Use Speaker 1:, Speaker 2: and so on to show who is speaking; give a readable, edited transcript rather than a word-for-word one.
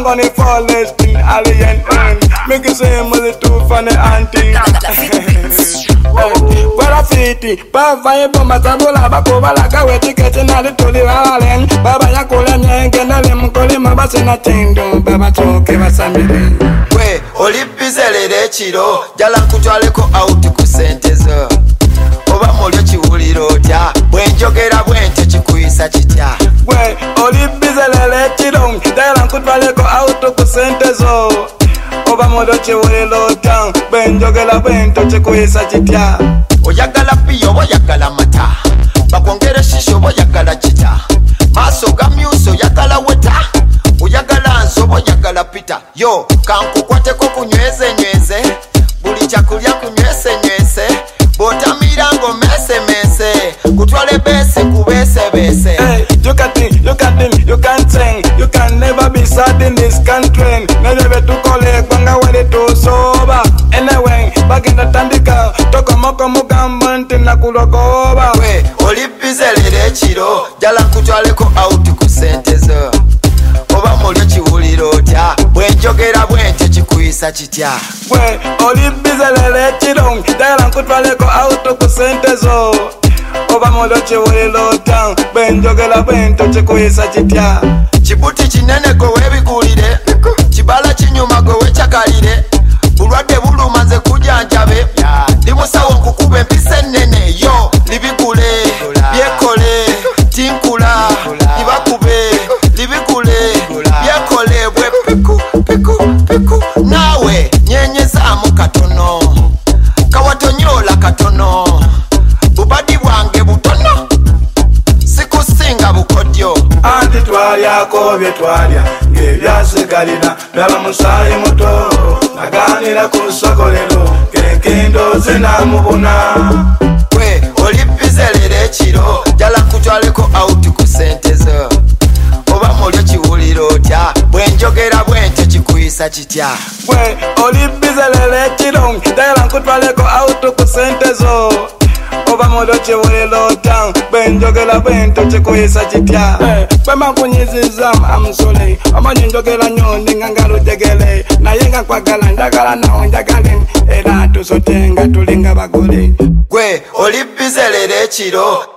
Speaker 1: on the forest in alien make you say mother too funny auntie. Parafiti, pavaye bomba tabula bakoba la kawe tiketi na lituli walen. Baba yakule nyenge na lemkole mabase na tendo. Baba toke basamire.
Speaker 2: We, olipizelere chiro, jala kutwaleko out kusentezo. Oba mulyo chiwuliro tya, bwenjogera bwente chikuyisa chitya.
Speaker 1: We, olipizelere chiro, jala kutwaleko out kusentezo. Oba mulyo chiwuliro tya, bwenjogera bwente chikuyisa chitya.
Speaker 2: Oyagala piyo oyagala mata, bakwongere shisho oyagala chita. Maso gamyuso oyagala weta, oyagala nsobo oyagala pita. Yo, kankukwateko kunyweze nyweze, buli chakulya kunywese nywese. Bota mirango mese mese, kutwale bese kubese bese.
Speaker 1: Hey, you can think, you can think, you can sing, you can never be sad in this country. Never to collect banga when it to sober. Anyway, back in the tandika, tokomoko mugambanti na kulokoba.
Speaker 2: We, olipizelere chiro, jala kutwaleko out kusentezo. Oba mulyo chiwuliro tya, bwenjogera bwente chikuyisa chitya.
Speaker 1: We, olipizelere chiro, jala kutwaleko out kusentezo. Oba mulyo chiwuliro tya, bwenjogera bwente chikuyisa chitya.
Speaker 2: Chibuti chinene gwe webigulire, chibala chinyuma gwe wechakalire. Bulwadde bulumaze kujanjabe, ndi musawo nkukube empisa ennene. Yo, libigule, byekole, tinkula, libakube, libigule, byekole, bwe piku, piku, piku. Nawe, nyenyezaamu katono, kawatonyola katono, bubadi bwange butono, sikusinga bukodyo.
Speaker 1: Anti twalyako bye twalya, ng'ebyasigalira byaba musaayi muto. Naganira ku ssogolero, kenkendo zinamubuna.
Speaker 2: We, olipizelere chiro, jala kutwaleko out kusentezo. Oba mulyo chiwuliro tya, bwenjogera bwente chikuyisa chitya.
Speaker 1: We, olipizelere chiro, jala kutwaleko out kusentezo. Oba mulyo chiwuliro tya, bwenjogera bwente chikuyisa chitya. Bwema kunyiziza amusole, omanyi njogera nnyo nga ngalujegere. Naye nga nkwagala njagala nawe njagale, era tusote nga tulinga bagole.
Speaker 2: Gwe, olipizelere chiro,